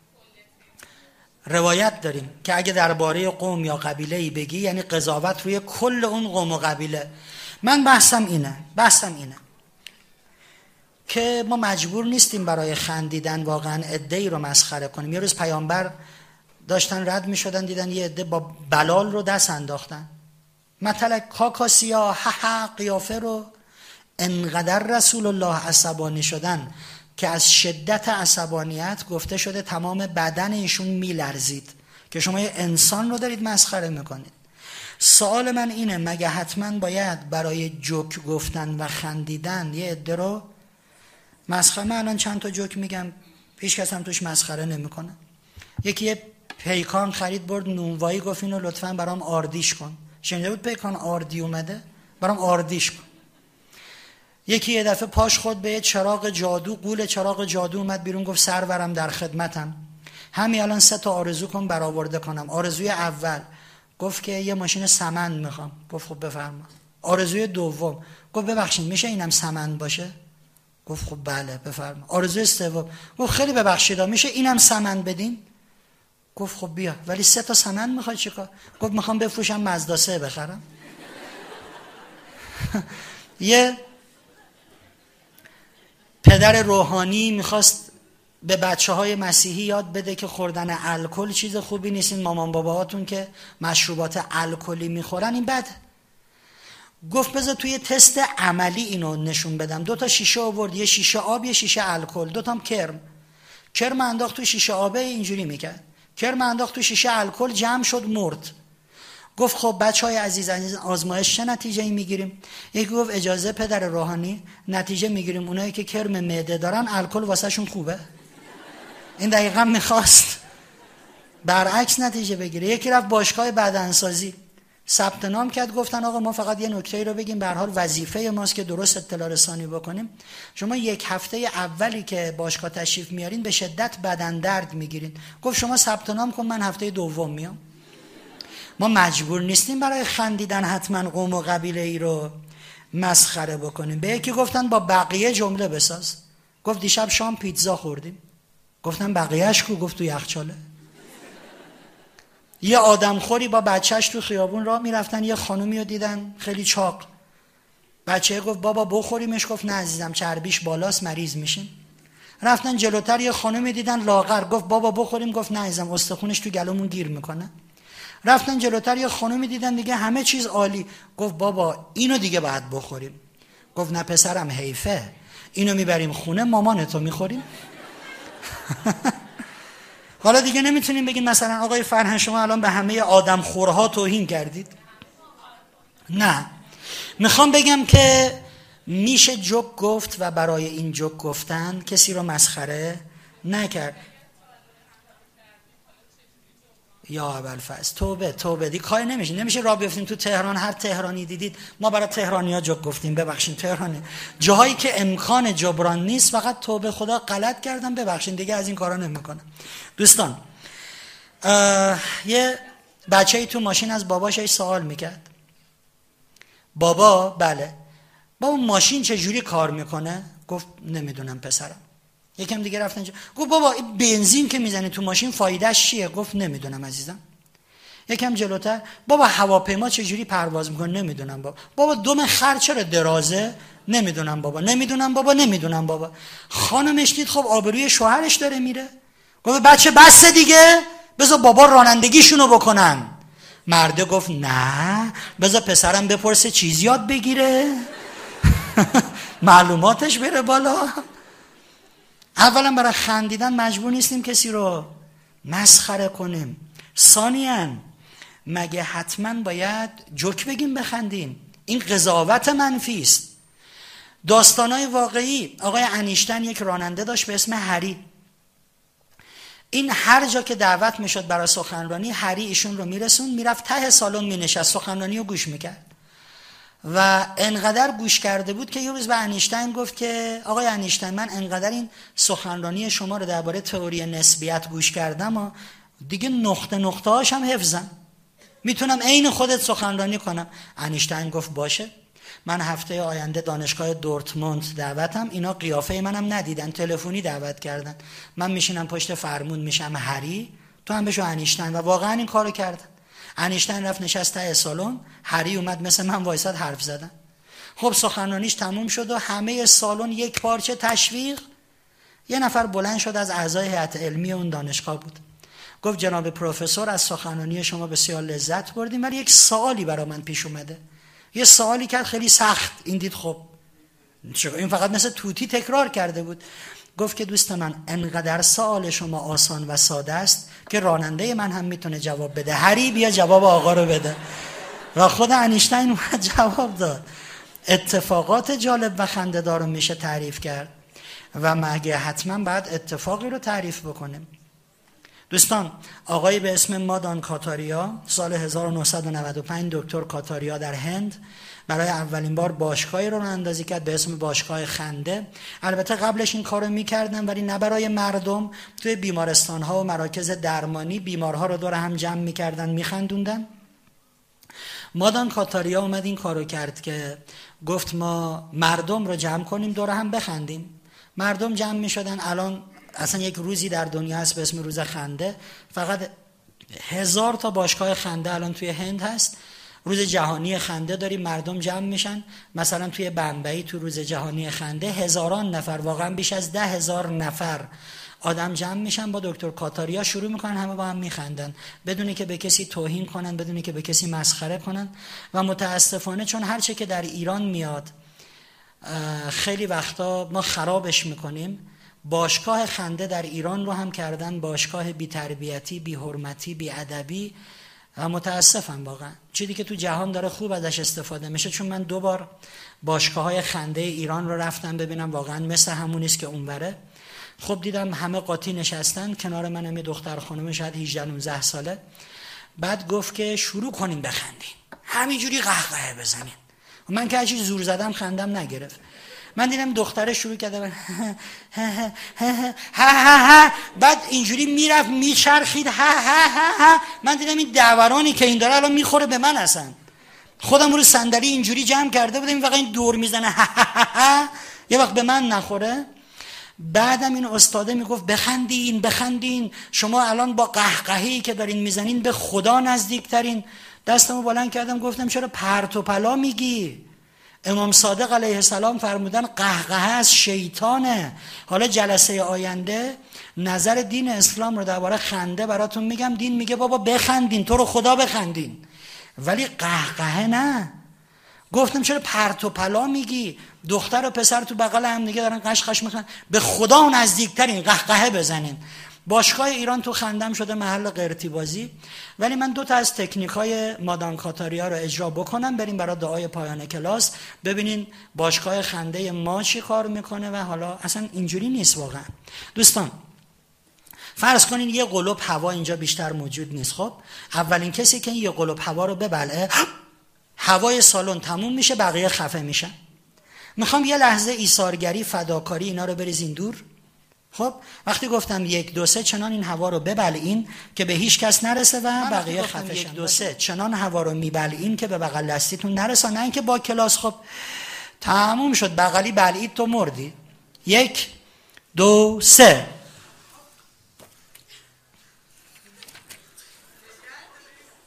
روایت داریم که اگه درباره قوم یا قبیله‌ای بگی یعنی قضاوت روی کل اون قوم و قبیله. من بحثم اینه که ما مجبور نیستیم برای خندیدن واقعا عده‌ای رو مسخره کنیم. یه روز پیامبر داشتن رد می‌شدن دیدن یه عده با بلال رو دست انداختن، مثلا کاکاسیا قیافه رو. انقدر رسول الله عصبانی شدن که از شدت عصبانیت گفته شده تمام بدن ایشون میلرزید که شما یه انسان رو دارید مسخره میکنید. سوال من اینه مگه حتما باید برای جوک گفتن و خندیدن یه عده رو مسخره؟ من الان چند تا جوک میگم هیچ کس هم توش مسخره نمیکنه. یکی یه پیکان خرید برد نونوایی، گفت اینو لطفاً برام آردیش کن. شنیده بود پیکان آردی اومده؟ برام آردیش کن. یکی یه دفعه پاش خورد به یه چراغ جادو، قول چراغ جادو اومد بیرون، گفت سرورم در خدمتم، همین الان 3 تا آرزو کن برآورده کنم. آرزوی اول گفت که یه ماشین سمن میخوام، گفت خب بفرما. آرزوی دوم گفت ببخشید میشه اینم سمن باشه؟ گفت خب بله بفرما. آرزوی سوم گفت خیلی ببخشید میشه اینم سمن بدین؟ گفت خب بیا، ولی 3 تا سمن میخوای چیکار؟ گفت میخوام بفروشم مازدا 3 بخرم. یه پدر روحانی میخواست به بچه‌های مسیحی یاد بده که خوردن الکل چیز خوبی نیست، این مامان باباهاتون که مشروبات الکلی میخورن این بده. گفت بذار توی تست عملی اینو نشون بدم. 2 تا شیشه آورد، یه شیشه آب یه شیشه الکل، 2 تام کرم انداخت تو شیشه آبه، اینجوری میکرد. کرم انداخت تو شیشه الکل، جمع شد مرد. گفت خب بچهای عزیز آزمایش چه نتیجه‌ای میگیریم؟ یکی گفت اجازه پدر روحانی، نتیجه میگیریم اونایی که کرم معده دارن الکل واسه شون خوبه. این دقیقاً میخواست برعکس نتیجه بگیره. یکی رفت باشگاه بدنسازی ثبت نام کرد، گفتن آقا ما فقط یه نکته‌ای رو بگیم، به هر حال وظیفه ماست که درست اطلاع رسانی بکنیم. شما 1 هفته اولی که باشگاه تشریف میارین به شدت بدن درد میگیرین. گفت شما ثبت نام کن من هفته دوم میام. ما مجبور نیستیم برای خندیدن حتما قوم و قبیله ای رو مسخره بکنیم. به یکی گفتن با بقیه جمله بساز. گفت دیشب شام پیتزا خوردیم. گفتن بقیه‌اش کو؟ گفت تو یخچاله. یه آدمخوری با بچهش تو خیابون راه میرفتن، یه خانومی رو دیدن خیلی چاق. بچه گفت بابا بخوریمش؟ گفت نه عزیزم چربیش بالاست مریض میشیم. رفتن جلوتر یه خانومی دیدن لاغر، گفت بابا بخوریم؟ گفت نه عزیزم استخونش تو گلومون گیر میکنه. رفتن جلوتر یه خانومی دیدن دیگه همه چیز عالی، گفت بابا اینو دیگه باید بخوریم. گفت نه پسرم حیفه، اینو میبریم خونه مامانتو میخوریم. حالا دیگه نمیتونیم بگیم مثلا آقای فرهنگ شما الان به همه آدم خورها توهین کردید. نه، میخوام بگم که میشه جوک گفت و برای این جوک گفتن کسی رو مسخره نکرد. یا ابوالفضل توبه دی کاری نمیشه راه بیفتیم تو تهران هر تهرانی دیدید. ما برای تهرانی‌ها جوک گفتیم، ببخشید تهرانی جاهایی که امکان جبران نیست فقط توبه خدا غلط کردم ببخشید دیگه از این کارا نمیکنم. دوستان یه بچه‌ای تو ماشین از باباش سوال میکرد. بابا بله بابا ماشین چجوری کار میکنه؟ گفت نمیدونم پسرم. یکم دیگه رفتن گفت بابا این بنزین که میزنی تو ماشین فایدهش چیه؟ گفت نمیدونم عزیزم. یکم جلوتر بابا هواپیما چجوری پرواز میکنه؟ نمیدونم بابا. بابا دم خر چرا درازه؟ نمیدونم بابا. خانمش دید خب آبروی شوهرش داره میره، گفت بچه بس دیگه، بذار بابا رانندگیشونو بکنن. مرده گفت نه، بذار پسرم بپرسه چیز یاد بگیره معلوماتش بره بالا. اولا برای خندیدن مجبور نیستیم کسی رو مسخره کنیم. ثانیاً مگه حتما باید جوک بگیم بخندیم؟ این قضاوت منفی است. داستانای واقعی. آقای انیشتین یک راننده داشت به اسم هری. این هر جا که دعوت میشد برای سخنرانی، هری ایشون رو میرسون، میرفت ته سالن مینشست، سخنرانی رو گوش میکرد و انقدر گوش کرده بود که یه روز به انیشتین گفت که آقای انیشتین، من انقدر این سخنرانی شما رو درباره تئوری نسبیت گوش کردم و دیگه نقطه نقطه هاش هم حفظم، میتونم عین خودت سخنرانی کنم. انیشتین گفت باشه، من هفته آینده دانشگاه دورتموند دعوتم، اینا قیافه منم ندیدن، تلفنی دعوت کردن، من میشینم پشت فرمون میشم هری، تو هم بشو انیشتین. و واقعا این کارو کردن. انیشتین رفت نشست ته سالن، هری اومد مثل من وایساد حرف زدن. خب سخنرانیش تموم شد و همه سالن یک پارچه تشویق. یه نفر بلند شد، از اعضای هیئت علمی اون دانشگاه بود، گفت جناب پروفسور از سخنرانی شما بسیار لذت بردیم، ولی یک سوالی برای من پیش اومده. یه سوالی کرد خیلی سخت. این دید خب این فقط مثل توتی تکرار کرده بود. گفت که دوست من، انقدر سوال شما آسان و ساده است که راننده من هم میتونه جواب بده. هری بیا جواب آقا رو بده. و خود انیشتین اومد جواب داد. اتفاقات جالب و خنده‌دار رو میشه تعریف کرد و مگه حتما بعد اتفاقی رو تعریف بکنیم؟ دوستان، آقایی به اسم مادان کاتاریا سال 1995 دکتر کاتاریا در هند برای اولین بار باشگاهی رو اندازی کرد به اسم باشگاه خنده. البته قبلش این کارو میکردن ولی نه برای مردم، توی بیمارستان ها و مراکز درمانی بیمارها رو دور هم جمع میکردن میخندوندن. مادان کاتاریا اومد این کارو کرد که گفت ما مردم رو جمع کنیم دور هم بخندیم. مردم جمع میشدن. الان اصلا یک روزی در دنیا هست به اسم روز خنده، فقط 1000 تا باشگاه خنده الان توی هند هست. روز جهانی خنده داریم، مردم جمع میشن. مثلا توی بمبئی تو روز جهانی خنده هزاران نفر، واقعا بیش از 10,000 نفر آدم جمع میشن، با دکتر کاتاریا شروع میکنن، همه با هم میخندن بدونی که به کسی توهین کنن، بدونی که به کسی مسخره کنن. و متاسفانه چون هر چه که در ایران میاد خیلی وقتا ما خرابش میکنیم، باشگاه خنده در ایران رو هم کردن باشگاه بی تربیتی، بی حرمتی، بی ادبی. و متاسفم واقعا. چیزی که تو جهان داره خوب ازش استفاده میشه. چون من 2 بار باشگاه‌های خنده ایران رو رفتم ببینم، واقعا مثل همون نیست که اونوره. خب دیدم همه قاطی نشستن، کنار منم یه دختر خانم شاید 18-19 ساله. بعد گفت که شروع کنیم بخندیم، همینجوری قهقه بزنیم. من که هرچی زور زدم خندم نگرفت. من دیدم دختره شروع کرده بعد اینجوری میرفت میچرخید من دیدم این دورانی که این داره الان میخوره به من. اصلا خودم رو صندلی اینجوری جمع کرده بودم، این واقعا این دور میزنه یه وقت به من نخوره. بعدم این استاده میگفت بخندین بخندین، شما الان با قهقهی که دارین میزنین به خدا نزدیکترین. دستمو بلند کردم گفتم چرا پرت و پلا میگی؟ امام صادق علیه السلام فرمودن قهقه از شیطانه. حالا جلسه آینده نظر دین اسلام رو درباره خنده براتون میگم. دین میگه بابا بخندین، تو رو خدا بخندین، ولی قهقه نه. گفتم چرا پرت و پلا میگی؟ دختر و پسر تو بغل هم دیگه دارن قشقش میخوان، به خدا نزدیکترین قهقه بزنین. باشگاه ایران تو خندم شده محل قرتی بازی. ولی من 2 تا از تکنیک‌های مادان کاتاریا رو اجرا بکنم، بریم برای دعای پایان کلاس، ببینین باشگاه خنده ما چی کار میکنه. و حالا اصلا اینجوری نیست واقعا. دوستان فرض کنین یه قلوب هوا اینجا بیشتر موجود نیست. خب اولین کسی که یه قلوب هوا رو ببلعه، هوای سالن تموم میشه، بقیه خفه میشن. میخوام یه لحظه ایثارگری، فداکاری اینا رو بریزین دور. خب وقتی گفتم 1 2 3 چنان این هوا رو ببلعین که به هیچ کس نرسه و بقیه خفه شن. 1 2 3 چنان هوا رو میبلعین که به بغل دستیتون نرسه، نه اینکه با کلاس خب تموم شد بغلی بلعید تو مردی. 1 2 3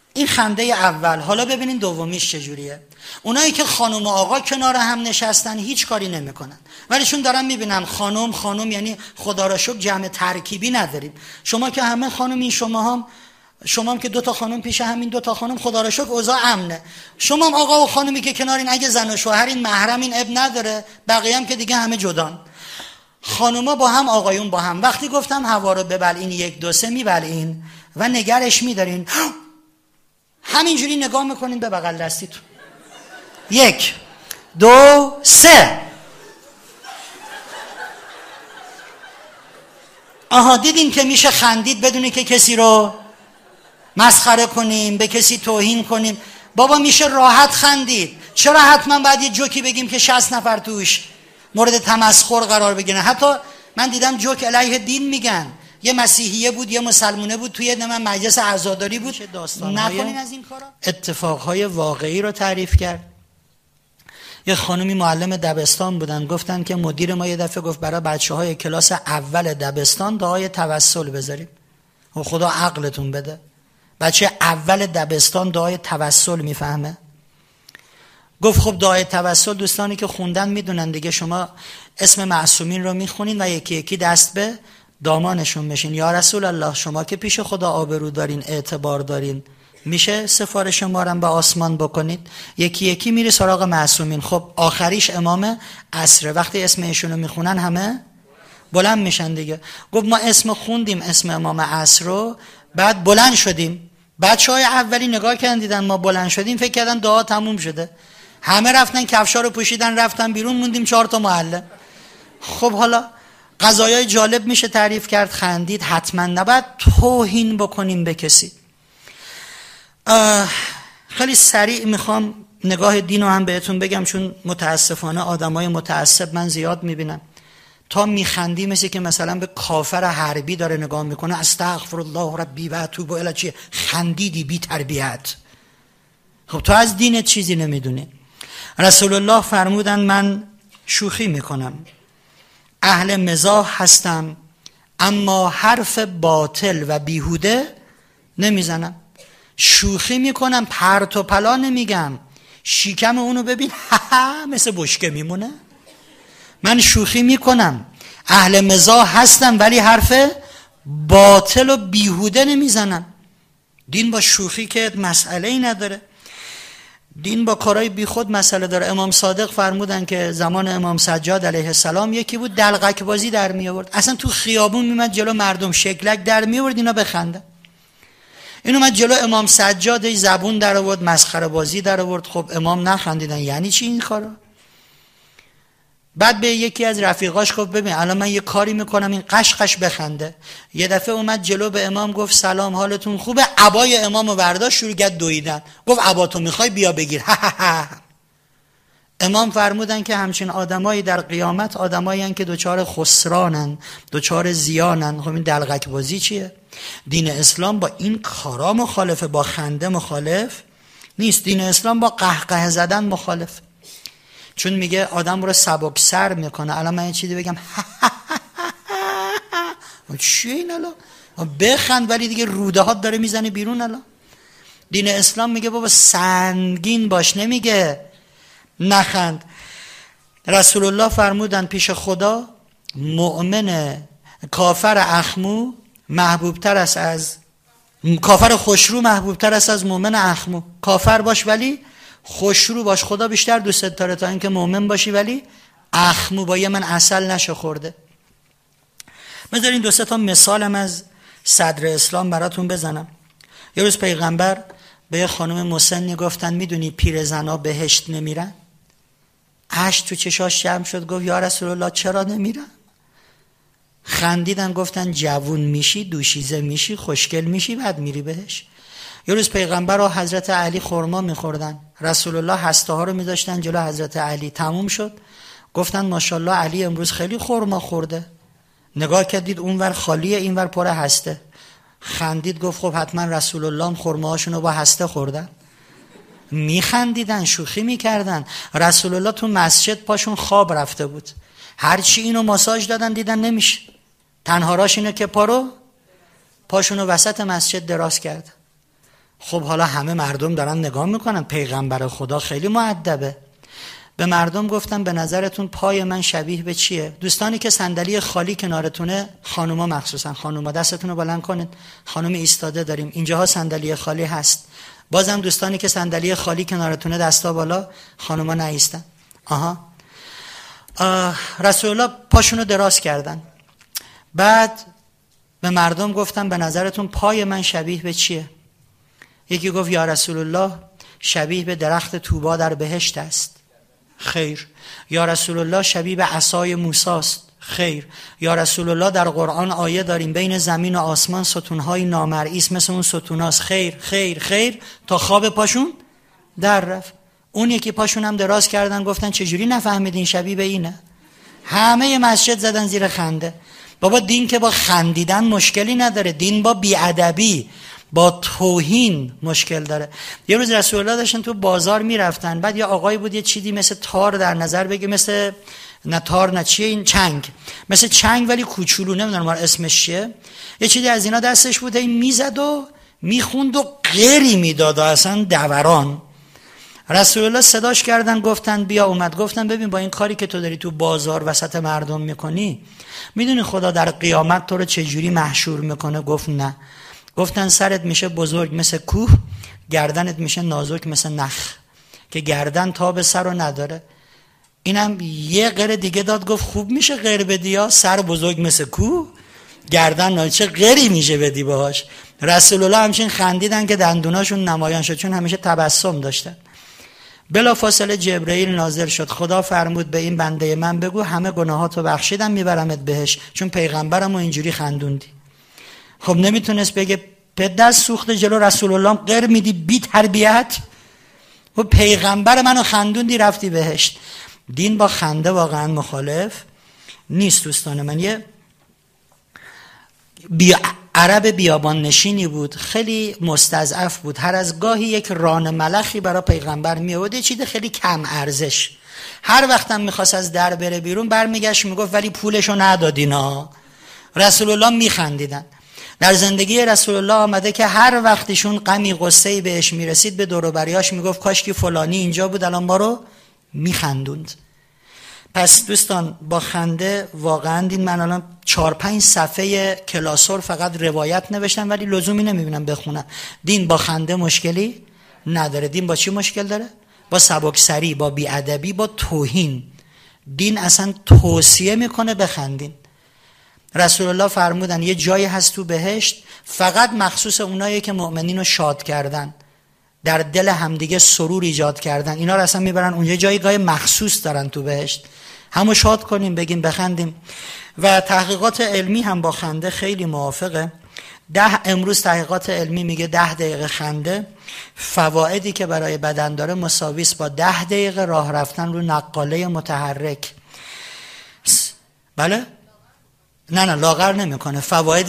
این خنده اول. حالا ببینین دومیش چجوریه. اونایی که خانم و آقا کنار هم نشستن هیچ کاری نمیکنن، ولی چون دارن میبینن خانم یعنی خدا را شکر جمع ترکیبی نداریم. شما که همه خانومین، شما هم که 2 تا خانم پیش همین 2 تا خانم، خدا را شکر اوضاع امنه. شما هم آقا و خانمی که کنارین، اگه زن و شوهرین محرمین اب نداره، بقیه هم که دیگه همه جدان. خانوما با هم، آقایون با هم. وقتی گفتم هوا رو ببلعین 1 2 3 میبلعین و نگرش میدارین، همینجوری نگاه میکنین به بغل دستیتون. 1 2 3. آها، دیدین که میشه خندید بدونی که کسی رو مسخره کنیم، به کسی توهین کنیم. بابا میشه راحت خندید. چرا حتما باید یه جوکی بگیم که 60 نفر توش مورد تمسخر قرار بگیرن؟ حتی من دیدم جوک علیه دین میگن. یه مسیحیه بود، یه مسلمونه بود، توی مجلس عزاداری بود. نکنین از این کارا. اتفاقهای واقعی رو تعریف کرد. یه خانومی معلم دبستان بودن، گفتن که مدیر ما یه دفعه گفت برای بچه‌های کلاس اول دبستان دعای توسل بذاریم. خدا عقلتون بده، بچه اول دبستان دعای توسل میفهمه؟ گفت خب دعای توسل دوستانی که خوندن میدونن دیگه. شما اسم معصومین رو میخونین و یکی یکی دست به دامانشون میشین. یا رسول الله، شما که پیش خدا آبرو دارین، اعتبار دارین، میشه سفارش ما رو به آسمان بکنید؟ یکی یکی میره سراغ معصومین. خب آخریش امام عصر، وقتی اسم ایشونو میخونن همه بلند میشن دیگه. گفت ما اسم خوندیم، اسم امام عصر رو، بعد بلند شدیم. بچهای اولی نگاه کردن دیدن ما بلند شدیم، فکر کردن دعا تموم شده، همه رفتن کفشا رو پوشیدن رفتن بیرون، موندیم 4 تا معلم. خب حالا قضایای جالب میشه تعریف کرد، خندید. حتما نباید توهین بکنیم به کسی. خیلی سریع میخوام نگاه دین رو هم بهتون بگم، چون متاسفانه آدمای متعصب من زیاد میبینم. تا میخندی مثل که مثلا به کافر حربی داره نگاه میکنه، استغفر الله ربی و اتوب الیه. چیه؟ خندیدی بی تربیت. خب تو از دینت چیزی نمیدونی. رسول الله فرمودن من شوخی میکنم، اهل مزاح هستم، اما حرف باطل و بیهوده نمیزنم. شوخی میکنم، پرت و پلا نمیگم. شیکم اونو ببین مثل بشکه میمونه. من شوخی میکنم، اهل مزاح هستم، ولی حرف باطل و بیهوده نمیزنم. دین با شوخی که مسئله ای نداره. دین با کارهای بیخود مسئله داره. امام صادق فرمودن که زمان امام سجاد علیه السلام یکی بود دلقک بازی در می آورد. اصلا تو خیابون میمد جلو مردم شکلک در می آورد اینا بخندن. این اومد جلو امام سجاد زبون در آورد، مسخره بازی در آورد. خب امام نخندیدن. یعنی چی این کارا؟ بعد به یکی از رفیقاش گفت ببین الان من یه کاری میکنم این قشقش بخنده. یه دفعه اومد جلو به امام گفت سلام حالتون خوبه؟ عبای امامو برداشت شروع کرد دویدن. گفت عباتو میخوای بیا بگیر. امام فرمودن که همچین آدمایی در قیامت آدمایی هستند که دوچار خسرانن، دوچار زیانن. خب این دلقک بازی چیه؟ دین اسلام با این کارا مخالفه، با خنده مخالف نیست. دین اسلام با قهقه زدن مخالف، چون میگه آدم رو سبکسر میکنه. الان من یه چیزی بگم چیه این الان؟ بخند ولی دیگه روده هات داره میزنه بیرون. الان دین اسلام میگه بابا سنگین باش، نمیگه نخند. رسول الله فرمودن پیش خدا مؤمن کافر اخمو محبوبتر است از کافر خوشرو، محبوبتر است از مؤمن اخمو. کافر باش ولی خوشرو باش، خدا بیشتر دوست داره تا اینکه مؤمن باشی ولی اخمو، با یه من عسل نشه خورده. بذارین 2 تا مثالم از صدر اسلام براتون بزنم. یه روز پیغمبر به یه خانم مسنی گفتن میدونی پیرزنا بهشت نمیرن؟ اشک تو چشاش جمع شد، گفت یا رسول الله چرا نمیرن؟ خندیدن گفتن جوون میشی، دوشیزه میشی، خوشگل میشی، بعد میری بهش. یه روز پیغمبر و حضرت علی خرما میخوردن، رسول الله هسته ها رو میذاشتن جلو حضرت علی. تموم شد گفتن ماشاءالله علی امروز خیلی خرما خورده. نگاه کردید اونور خالیه اینور پر هسته. خندید گفت خب حتما رسول الله هم خرماهاشون رو با هسته خوردن. میخندیدن، شوخی میکردن. رسول الله تو مسجد پاشون خواب رفته بود، هرچی اینو ماساژ دادن دیدن نمیشه. تنها راش اینه که پاشونو وسط مسجد دراز کرد. خب حالا همه مردم دارن نگاه میکنن، پیغمبر خدا خیلی مؤدبه. به مردم گفتم به نظرتون پای من شبیه به چیه؟ دوستانی که صندلی خالی کنارتونه، خانوما مخصوصا خانوما دستتون رو بلند کنید. خانم ایستاده داریم اینجاها صندلی خالی هست. بازم دوستانی که صندلی خالی کنارتونه دستا بالا، خانوما نایستن. رسول الله پاشونو دراز کردن. بعد به مردم گفتم به نظرتون پای من شبیه به چیه؟ یکی گفت یا رسول الله شبیه به درخت طوبا در بهشت است. خیر. یا رسول الله شبیه به عصای موسی است. خیر. یا رسول الله در قرآن آیه داریم بین زمین و آسمان ستونهای نامرئی است مثل اون ستوناست. خیر خیر خیر تا خواب پاشون در رفت. اون یکی پاشون هم دراز کردن، گفتن چجوری نفهمیدین شبیه به اینه؟ همه مسجد زدن زیر خنده. بابا دین که با خندیدن مشکلی نداره، دین با بیادبی با توهین مشکل داره. یه روز رسول الله داشتن تو بازار میرفتن، بعد یه آقایی بود یه چیزی مثل تار در نظر بگی، مثل نه تار نه چیه این چنگ، مثل چنگ ولی کوچولو، نمیدونم اسمش چیه، یه چیزی از اینا دستش بود، این میزد و میخوند و غری میداد و اصلا دوران. رسول الله صداش کردن گفتن بیا. اومد. گفتن ببین با این کاری که تو داری تو بازار وسط مردم میکنی میدونی خدا در قیامت تو رو چجوری محشور میکنه؟ گفت نه. گفتن سرت میشه بزرگ مثل کوه، گردنت میشه نازک مثل نخ که گردن تا به سر رو نداره. اینم یه غیر دیگه داد، گفت خوب میشه غیر بدی ها، سر بزرگ مثل کوه گردن نازک، چه غیری میشه بدی باهاش. رسول الله همچین خندیدن که دندوناشون نمایان شد، چون همیشه تبسم داشتن. بلا فاصله جبرئیل نازل شد. خدا فرمود به این بنده من بگو همه گناهاتو بخشیدم میبرمت بهش، چون پیغمبرمو اینجوری خندوندی. خب نمیتونست بگه پدر سوخت جلو رسول الله غیر میدی بی تربیت؟ و پیغمبر منو خندوندی رفتی بهشت. دین با خنده واقعا مخالف نیست دوستان من. یه عرب بیابان نشینی بود، خیلی مستضعف بود، هر از گاهی یک ران ملخی برای پیغمبر می آورد، چیز خیلی کم ارزش. هر وقتم میخواست از در بره بیرون برمیگشت میگفت ولی پولشو ندادینا. رسول الله میخندیدن. در زندگی رسول الله آمده که هر وقتشون غمی غصه‌ای بهش میرسید به دور و بریاش میگفت کاش که فلانی اینجا بود الان ما رو میخندوند. پس دوستان با خنده واقعا دین، من الان 4-5 صفحه کلاسور فقط روایت نوشتم ولی لزومی نمیبینم بخونم. دین با خنده مشکلی نداره. دین با چی مشکل داره؟ با سبکسری، با بیادبی، با توهین. دین اصلا توصیه میکنه بخندین. رسول الله فرمودن یه جایی هست تو بهشت فقط مخصوص اونایی که مؤمنین رو شاد کردن، در دل همدیگه سرور ایجاد کردن، اینا رو اصلا میبرن اونجا، جایگاه مخصوص دارن تو بهشت. همو شاد کنیم، بگیم بخندیم. و تحقیقات علمی هم با خنده خیلی موافقه. امروز تحقیقات علمی میگه 10 دقیقه خنده فوایدی که برای بدن داره مساوی است با 10 دقیقه راه رفتن رو نقاله متحرک. بله؟ نه لاغر نمیکنه.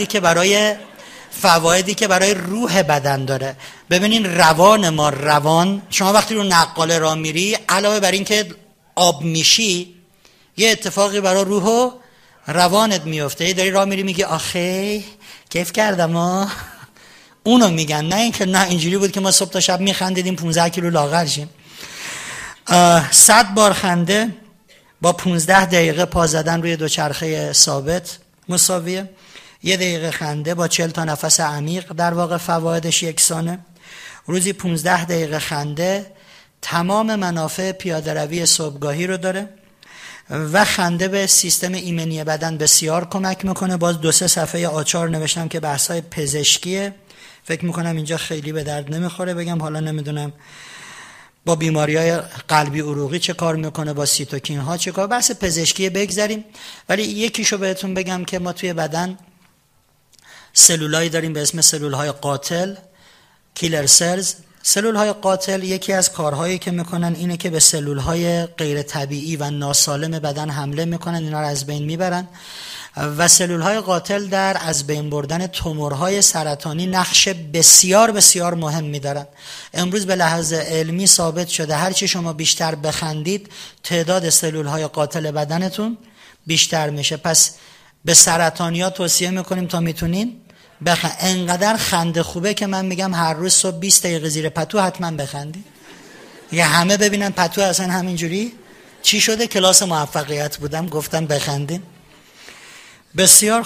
فوایدی که برای روح بدن داره. ببینین روان ما، شما وقتی رو نقاله راه میری علاوه بر این که آب میشی یه اتفاقی برای روح و روانت میفته. یه داری راه میری میگی آخه کیف کردم اونو میگن، نه اینکه نه اینجوری بود که ما صبح تا شب میخندیدیم 15 کیلو لاغر شیم. 100 بار خنده با 15 دقیقه پا زدن روی دوچرخه ثابت مساویه. 1 دقیقه خنده با 40 تا نفس عمیق، در واقع فوایدش یکسانه. روزی 15 دقیقه خنده تمام منافع پیاده روی صبحگاهی رو داره و خنده به سیستم ایمنی بدن بسیار کمک میکنه. باز 2-3 صفحه آچار نوشتم که بحثای پزشکیه، فکر میکنم اینجا خیلی به درد نمیخوره بگم. حالا نمیدونم با بیماری‌های قلبی عروقی چه کار میکنه، با سیتوکین ها چه کار، بحث پزشکی بگذاریم. ولی یکیشو بهتون بگم که ما توی بدن سلولایی داریم به اسم سلولهای قاتل، کیلر سلز. سلولهای قاتل یکی از کارهایی که میکنن اینه که به سلولهای غیر طبیعی و ناسالم بدن حمله میکنن، اینا رو از بین میبرن. و سلولهای قاتل در از بین بردن تومورهای سرطانی نقش بسیار بسیار مهمی دارن. امروز به لحاظ علمی ثابت شده هرچی شما بیشتر بخندید تعداد سلولهای قاتل بدنتون بیشتر میشه. پس به سرطانیا توصیه میکنیم تا میتونین انقدر خنده خوبه که من میگم هر روز صبح 20 دقیقه زیر پتو حتما بخندید. یه همه ببینن پتو اصلا همینجوری چی شده. کلاس موفقیت بودم گفتم بخندین. بسیار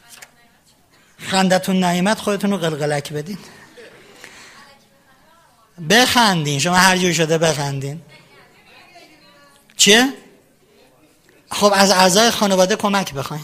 خندتون نعمت، خودتون رو قلقلک بدین، بخندین. شما هر جور شده بخندین. چیه؟ خب از اعضای خانواده کمک بخواین.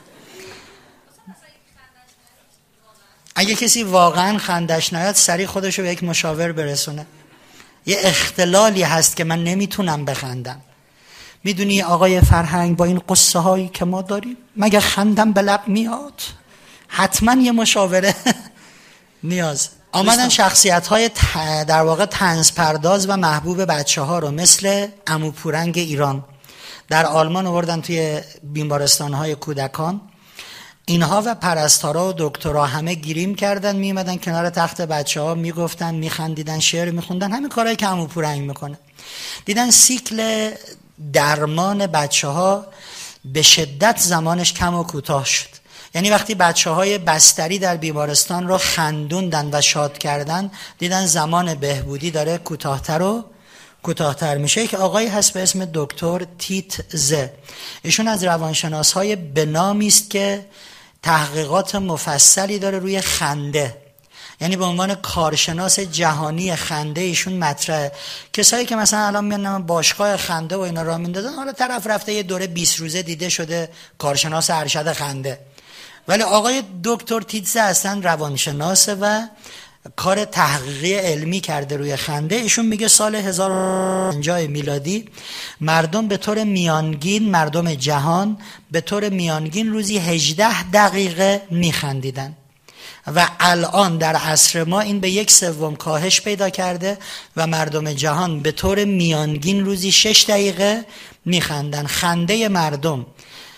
اگه کسی واقعا خندش نیاد سریع خودشو به یک مشاور برسونه. یه اختلالی هست که من نمیتونم بخندم. میدونی آقای فرهنگ با این قصه هایی که ما داریم مگه خندم به لب میاد؟ حتما یه مشاوره نیاز. آمدن شخصیت های در واقع طنز پرداز و محبوب بچه ها رو مثل عمو پورنگ ایران در آلمان آوردن توی بیمارستان های کودکان. اینها و پرستارا و دکترها همه گریم کردن، میمدن کنار تخت بچه ها، میگفتن، میخندیدن، شعر میخوندن، همین کارهایی که عمو پورنگ میکنه. دیدن سیکل درمان بچه ها به شدت زمانش کم و کوتاه شد. یعنی وقتی بچه های بستری در بیمارستان رو خندوندن و شاد کردن، دیدن زمان بهبودی داره کوتاهتر و کوتاهتر میشه. که آقایی هست به اسم دکتر تیت زه. ایشون از روانشناس های بنامی است که تحقیقات مفصلی داره روی خنده. یعنی به عنوان کارشناس جهانی خنده ایشون مطرحه. کسایی که مثلا الان میان باشگاه خنده و اینا را میندازن، حالا طرف رفته یه دوره 20 روزه دیده شده کارشناس ارشد خنده. ولی آقای دکتر تیتزه اصلا روانشناسه و کار تحقیقی علمی کرده روی خنده. ایشون میگه سال 1050 میلادی مردم به طور میانگین، مردم جهان به طور میانگین روزی 18 دقیقه میخندیدن و الان در عصر ما این به 1/3 کاهش پیدا کرده و مردم جهان به طور میانگین روزی 6 دقیقه میخندن. خنده مردم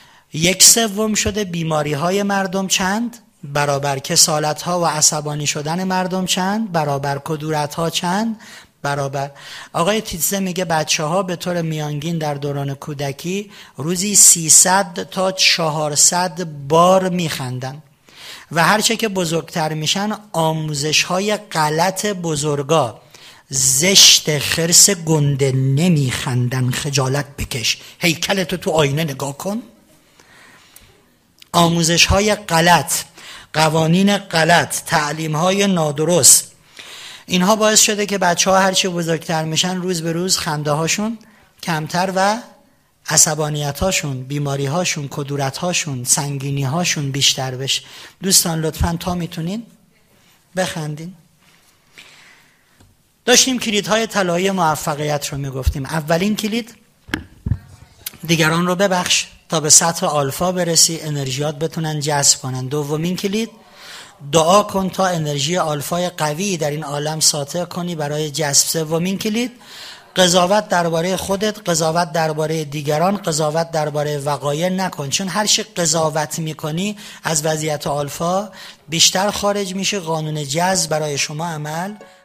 1/3 شده. بیماری های مردم چند؟ برابر. کسالت ها و عصبانی شدن مردم چند؟ برابر. کدورت ها چند؟ برابر. آقای تیتزه میگه بچه ها به طور میانگین در دوران کودکی روزی 300 تا 400 بار میخندن و هرچه که بزرگتر میشن آموزش های غلط بزرگا، زشت، خرس، گنده، نمیخندن، خجالت بکش، هیکلتو تو آینه نگاه کن. آموزش های غلط، قوانین غلط، تعلیم های نادرست، اینها باعث شده که بچه ها هرچی بزرگتر میشن روز به روز خنده هاشون کمتر و عصبانیت هاشون، بیماری هاشون، کدورت هاشون، سنگینی هاشون بیشتر بشه. دوستان لطفاً تا میتونین بخندین. داشتیم کلیدهای طلایی موفقیت رو میگفتیم. اولین کلید دیگران رو ببخش تا به سطح آلفا برسی، انرژیات بتونن جذب کنن. دومین کلید دعا کن تا انرژی آلفای قوی در این عالم ساطع کنی برای جذب. سومین کلید قضاوت درباره خودت، قضاوت درباره دیگران، قضاوت درباره وقایع نکن، چون هر چی قضاوت میکنی از وضعیت آلفا بیشتر خارج میشه، قانون جذب برای شما عمل